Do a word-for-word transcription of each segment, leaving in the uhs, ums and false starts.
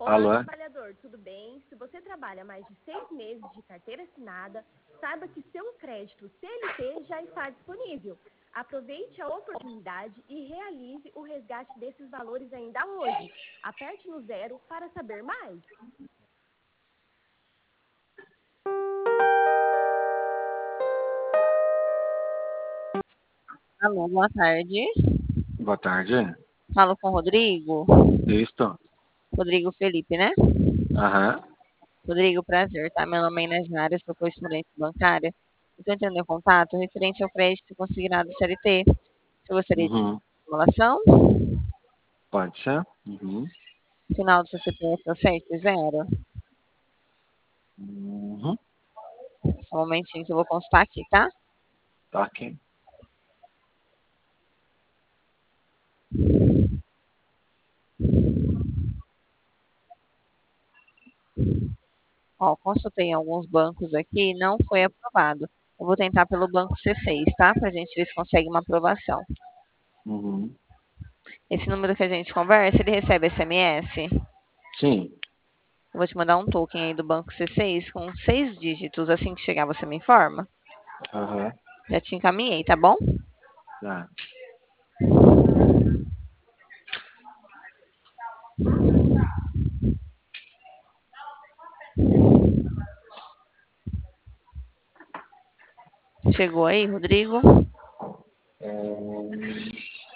Olá, Alô? trabalhador, tudo bem? Se você trabalha mais de seis meses de carteira assinada, saiba que seu crédito C L T já está disponível. Aproveite a oportunidade e realize o resgate desses valores ainda hoje. Aperte no zero para saber mais. Alô, boa tarde. Boa tarde. Falo com o Rodrigo. Isso. Rodrigo Felipe, né? Aham. Rodrigo, prazer, tá? Meu nome é Inês Nária, sou correspondente bancária. Estou entrando em contato referente ao crédito consignado C L T. Você gostaria de Uhum. simulação? Pode ser? Uhum. Final do seu C P F é sete zero. Uhum. Só um momentinho que eu vou consultar aqui, tá? Tá aqui. Ó, consultei em alguns bancos aqui e não foi aprovado. Eu vou tentar pelo banco C seis, tá? Pra gente ver se consegue uma aprovação. Uhum. Esse número que a gente conversa, ele recebe S M S? Sim. Eu vou te mandar um token aí do banco C seis com seis dígitos. Assim que chegar, você me informa? Aham. Já te encaminhei, tá bom? Tá. Chegou aí, Rodrigo? É...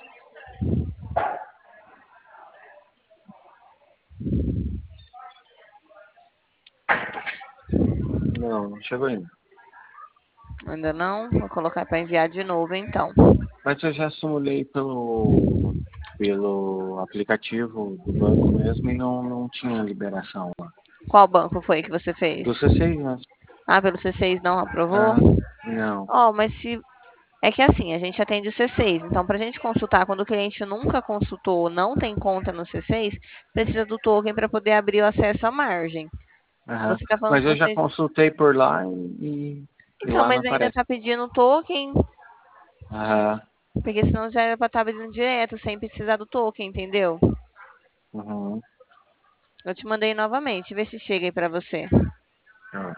Não, não chegou ainda. Ainda não? Vou colocar para enviar de novo, então. Mas eu já simulei pelo, pelo aplicativo do banco mesmo e não, não tinha liberação lá. Qual banco foi que você fez? Do C seis mesmo. Ah, pelo C seis não aprovou? Ah, não. Ó, mas se... É que assim, a gente atende o C seis. Então, para a gente consultar, quando o cliente nunca consultou ou não tem conta no C seis, precisa do token para poder abrir o acesso à margem. Aham. Você está falando Mas que eu já você... consultei por lá e, e Então, lá não mas ainda aparece. está pedindo token, Aham. porque senão já era para estar abrindo direto, sem precisar do token, entendeu? Uhum. Eu te mandei novamente, vê se chega aí para você. Tá.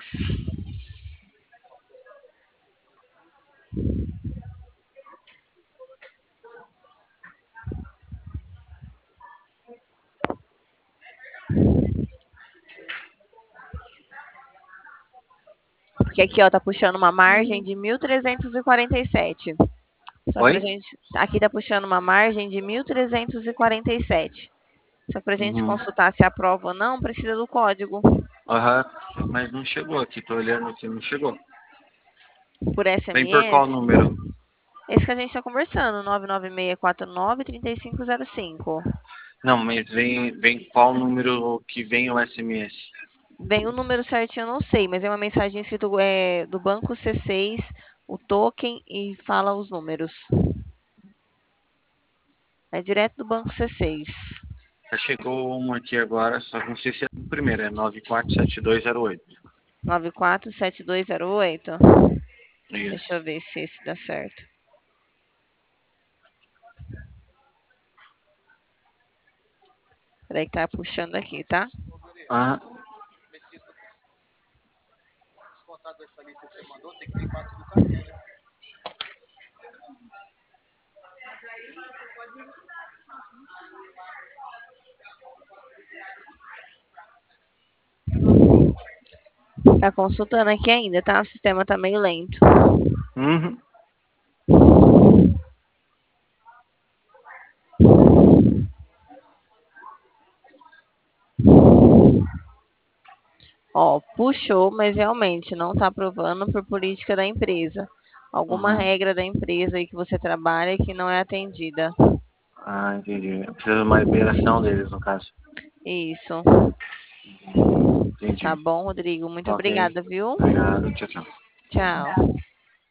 Porque aqui, ó, tá puxando uma margem de mil trezentos e quarenta e sete. Só pra Oi? gente... Aqui tá puxando uma margem de mil trezentos e quarenta e sete. Só pra gente Uhum. consultar se aprova ou não, precisa do código. Aham. Mas não chegou aqui, tô olhando aqui, não chegou. Por Vem por S M S. qual número? Esse que a gente tá conversando, nove nove seis quatro nove, três cinco zero cinco. Não, mas vem, vem qual número que vem o S M S? Bem, o número certinho eu não sei, mas é uma mensagem escrita é, do banco C seis, o token e fala os números. É direto do banco C seis. Já chegou uma aqui agora, só que não sei se é o primeiro, é nove quatro sete dois zero oito. nove quatro sete dois zero oito. Deixa Isso. eu ver se esse dá certo. Peraí que tá puxando aqui, tá? Ah, Tá consultando aqui ainda, tá? O sistema tá meio lento. uhum. Ó, puxou, mas realmente não tá aprovando por política da empresa. Alguma Uhum. regra da empresa aí que você trabalha que não é atendida. Ah, entendi. Precisa de uma liberação deles, no caso. Isso. Tá Entendi. bom, Rodrigo? Muito Ok. obrigada, viu? Obrigado. Tchau, tchau. Tchau.